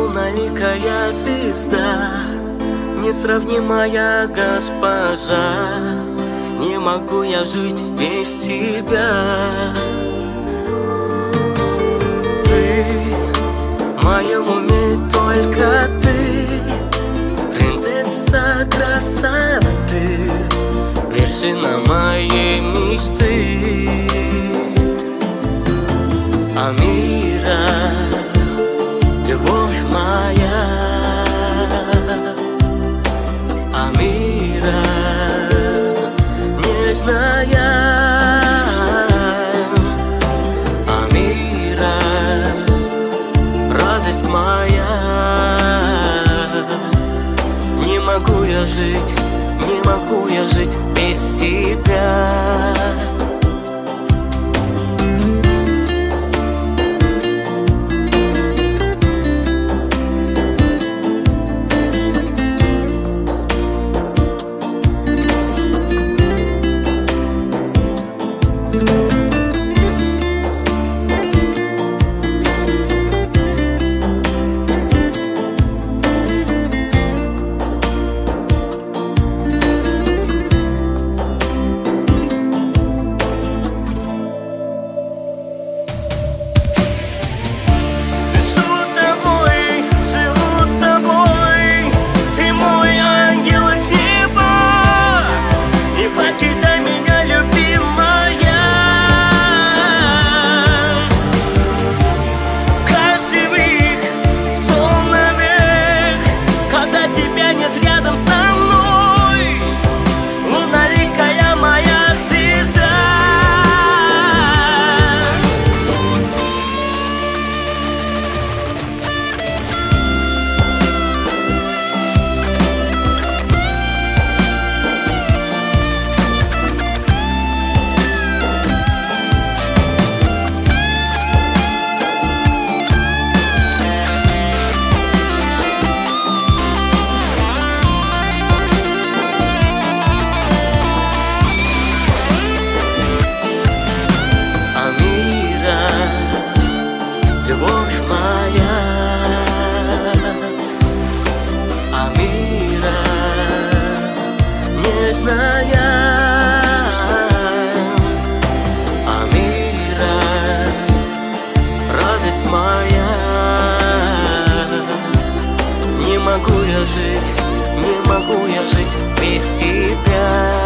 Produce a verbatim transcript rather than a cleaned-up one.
луналикая звезда, несравнимая госпожа, не могу я жить без тебя. Ты в моем уме, только ты, принцесса красоты, вершина моей мечты. Амира, любовь моя, Амира, нежная, Амира, радость моя. Не могу я жить, не могу я жить без тебя. Любовь моя, Амира, нежная, Амира, радость моя. Не могу я жить, не могу я жить без тебя.